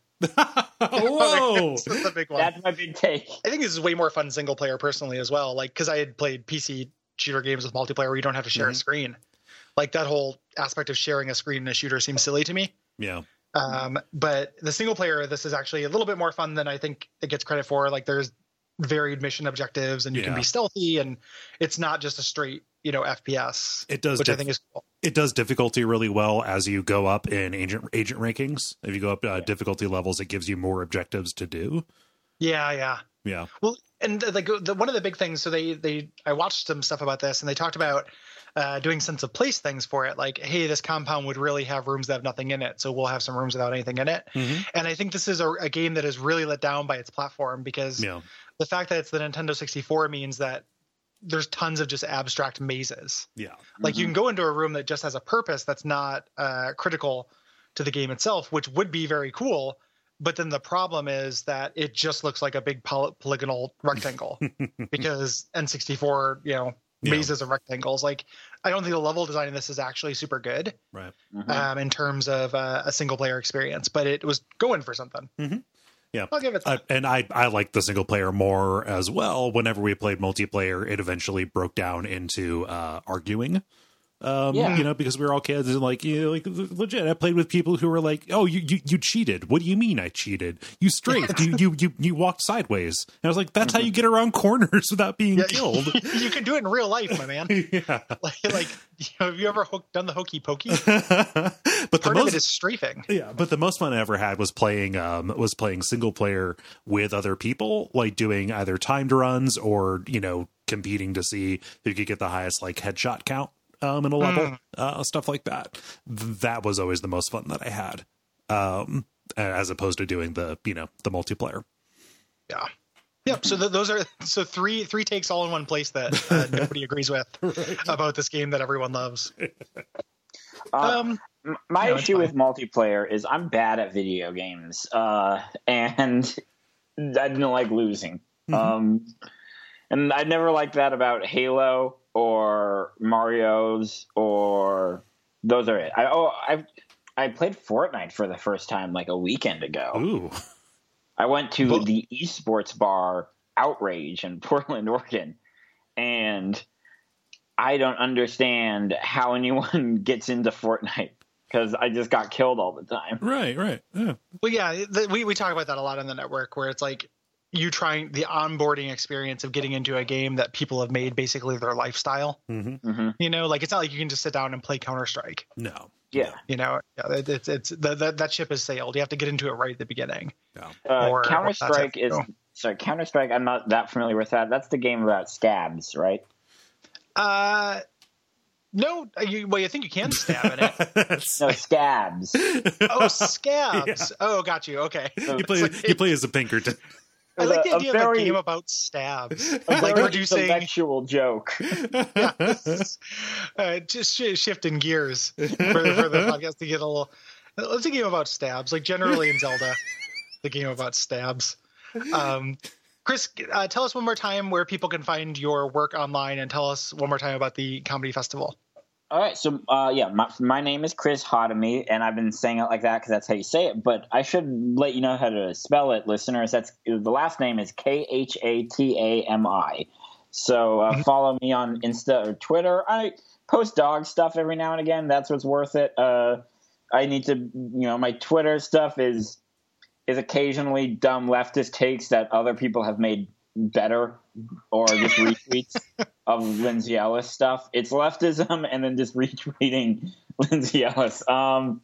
Whoa! That's the big one. That's my big take. I think this is way more fun single player personally as well. Like, because I had played PC shooter games with multiplayer where you don't have to share a screen. Like, that whole aspect of sharing a screen in a shooter seems silly to me. Yeah. But the single player, this is actually a little bit more fun than I think it gets credit for. Like, there's varied mission objectives, and you can be stealthy, and it's not just a straight, FPS. It does, which I think is cool. It does difficulty really well as you go up in agent rankings. If you go up difficulty levels, it gives you more objectives to do. Yeah. Well, and one of the big things. So I watched some stuff about this, and they talked about doing sense of place things for it. Like, hey, this compound would really have rooms that have nothing in it, so we'll have some rooms without anything in it. And I think this is a game that is really let down by its platform, because the fact that it's the Nintendo 64 means that there's tons of just abstract mazes. Yeah. Like, you can go into a room that just has a purpose that's not critical to the game itself, which would be very cool. But then the problem is that it just looks like a big polygonal rectangle because N64, mazes and rectangles. Like, I don't think the level design in this is actually super good, right? In terms of a single player experience, but it was going for something. Yeah, I'll give it that. And I like the single player more as well. Whenever we played multiplayer, it eventually broke down into arguing. Because we were all kids and legit. I played with people who were like, "Oh, you cheated. What do you mean I cheated? You strafed. you walked sideways." And I was like, "That's how you get around corners without being killed." You can do it in real life, my man. Have you ever done the hokey pokey? But part of it is strafing. Yeah, but the most fun I ever had was playing single player with other people, like doing either timed runs or competing to see who could get the highest headshot count. In a level, stuff like that. That was always the most fun that I had, as opposed to doing the multiplayer. Yeah. Yep. So those are three takes all in one place that nobody agrees with about this game that everyone loves. My issue with multiplayer is I'm bad at video games, and I didn't like losing. And I never liked that about Halo or Mario's, or those are it. I played Fortnite for the first time a weekend ago. Ooh. I went to the esports bar Outrage in Portland, Oregon, and I don't understand how anyone gets into Fortnite because I just got killed all the time. Right. Yeah. Well, yeah, we talk about that a lot on the network, where it's like you trying the onboarding experience of getting into a game that people have made basically their lifestyle. It's not like you can just sit down and play Counter-Strike. No. Yeah. It's that ship has sailed. You have to get into it right at the beginning. Yeah. Counter-Strike Counter-Strike, I'm not that familiar with that. That's the game about scabs, right? No, you think you can stab in it? No, scabs. Oh, scabs. Yeah. Oh, got you. Okay. You play as a Pinkerton. I like the idea of a game about stabs. Like reducing intellectual joke. Just shifting gears for the podcast to get a little. It's a game about stabs, like generally in Zelda, the game about stabs. Chris, tell us one more time where people can find your work online, and tell us one more time about the comedy festival. All right, so my name is Chris Hatami, and I've been saying it like that because that's how you say it. But I should let you know how to spell it, listeners. The last name is Khatami. So follow me on Insta or Twitter. I post dog stuff every now and again. That's what's worth it. I need to, my Twitter stuff is occasionally dumb leftist takes that other people have made better, or just retweets of Lindsay Ellis stuff. It's leftism and then just retweeting Lindsay Ellis and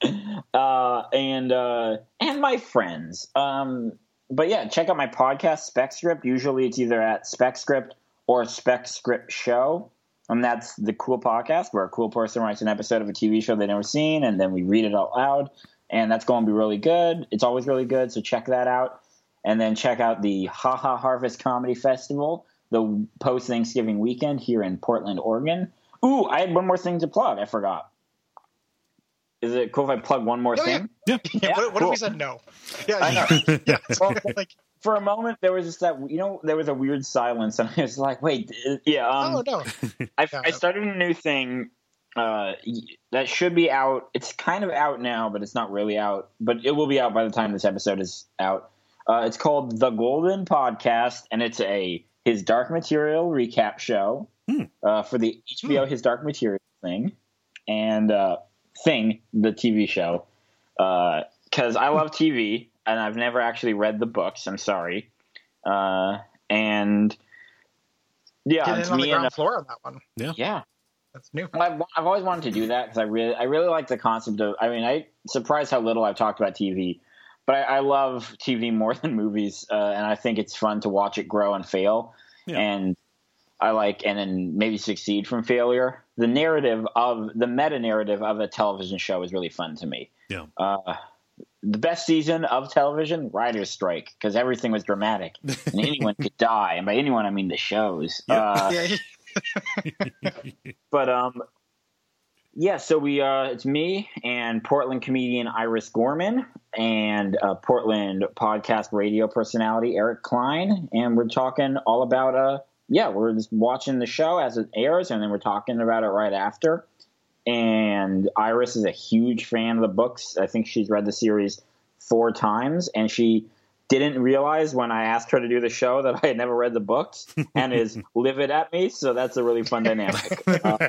my friends. But yeah, check out my podcast SpecScript. Usually it's either at SpecScript or SpecScript Show. And that's the cool podcast where a cool person writes an episode of a TV show they've never seen, and then we read it out loud. And that's going to be really good. It's always really good, so check that out. And then check out the HaHa Harvest Comedy Festival, the post-Thanksgiving weekend here in Portland, Oregon. Ooh, I had one more thing to plug. I forgot. Is it cool if I plug one more thing? Yeah. What if we said no? Yeah, I know. Yeah. Well, for a moment, there was just that, there was a weird silence, and I was like, wait, yeah. Oh, no. I started a new thing that should be out. It's kind of out now, but it's not really out. But it will be out by the time this episode is out. It's called The Golden Podcast, and it's His Dark Material recap show for the HBO His Dark Material thing, and the TV show. Because I love TV, and I've never actually read the books. I'm sorry. And yeah, it's on the ground floor on that one. Yeah. That's new. I've always wanted to do that because I really like the concept of. I mean, I'm surprised how little I've talked about TV, but I love TV more than movies, and I think it's fun to watch it grow and fail, and then maybe succeed from failure. The meta narrative of a television show is really fun to me. Yeah. The best season of television, writer's strike, because everything was dramatic and anyone could die, and by anyone I mean the shows. But so it's me and Portland comedian Iris Gorman and Portland podcast radio personality Eric Klein, and we're talking all about we're just watching the show as it airs, and then we're talking about it right after. And Iris is a huge fan of the books. I think she's read the series 4 times, and she didn't realize when I asked her to do the show that I had never read the books and is livid at me. So that's a really fun dynamic.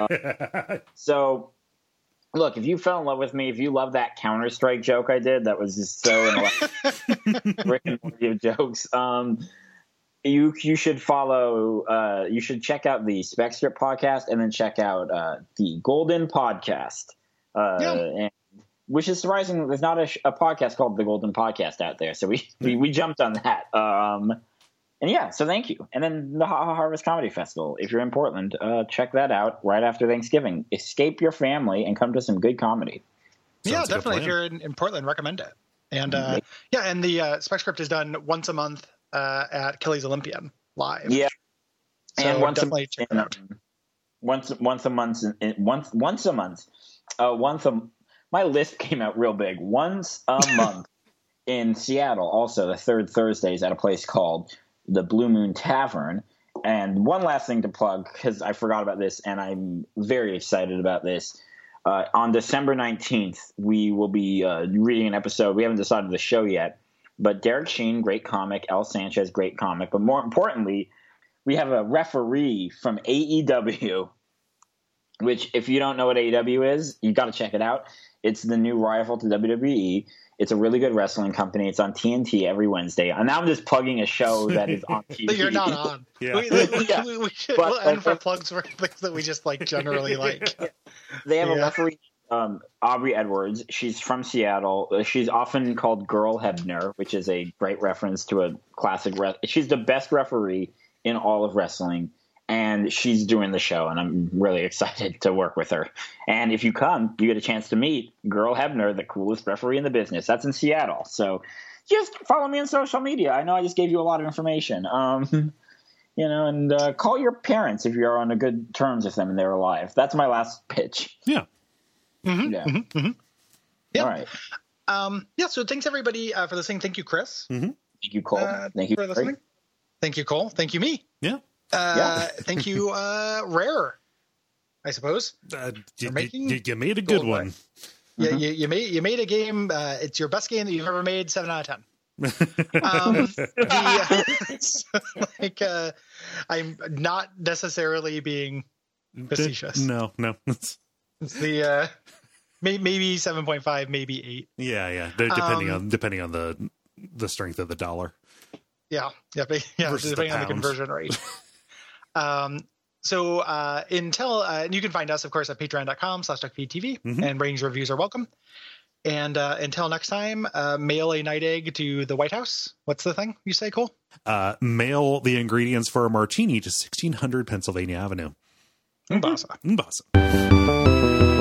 So look, if you fell in love with me, if you love that Counter-Strike joke I did, that was just so Rick and Morty of jokes. You should follow. You should check out the Spec Script podcast, and then check out the Golden Podcast. And, which is surprising. There's not a podcast called the Golden Podcast out there, so we jumped on that. So thank you. And then the Harvest Comedy Festival. If you're in Portland, check that out right after Thanksgiving. Escape your family and come to some good comedy. Sounds definitely. If you're in Portland, recommend it. And and the Spec Script is done once a month. At Kelly's Olympian live. Yeah. So and once a month. My list came out real big. Once a month in Seattle, also the third Thursdays at a place called the Blue Moon Tavern. And one last thing to plug, because I forgot about this and I'm very excited about this. On December 19th, we will be reading an episode. We haven't decided the show yet. But Derek Sheen, great comic. El Sanchez, great comic. But more importantly, we have a referee from AEW, which if you don't know what AEW is, you got to check it out. It's the new rival to WWE. It's a really good wrestling company. It's on TNT every Wednesday. And now I'm just plugging a show that is on TV. That you're not on. We'll end for plugs for things that we just generally like. They have a referee. Aubrey Edwards. She's from Seattle. She's often called Girl Hebner, which is a great reference to a classic. She's the best referee in all of wrestling, and she's doing the show, and I'm really excited to work with her. And if you come, you get a chance to meet Girl Hebner, the coolest referee in the business. That's in Seattle. So just follow me on social media. I know I just gave you a lot of information. And call your parents if you're on a good terms with them and they're alive. That's my last pitch. Yeah. Mm-hmm. Yeah. Mm-hmm. Yeah. All right. So thanks everybody for listening. Thank you, Chris. Mm-hmm. Thank you, Cole. Thank you for listening. Thank you, Cole. Thank you, me. Yeah. Thank you, Rare. I suppose. You made a good one. Yeah, you made a game. It's your best game that you've ever made. 7 out of 10. I'm not necessarily being facetious. No. It's the maybe 7.5, maybe 8. Yeah. Depending on the strength of the dollar. Yeah, depending on the conversion rate. So until you can find us, of course, at patreon.com/duckfeedtv, and ratings reviews are welcome. And until next time, mail a night egg to the White House. What's the thing you say, Cole? Mail the ingredients for a martini to 1600 Pennsylvania Avenue. Mbasa.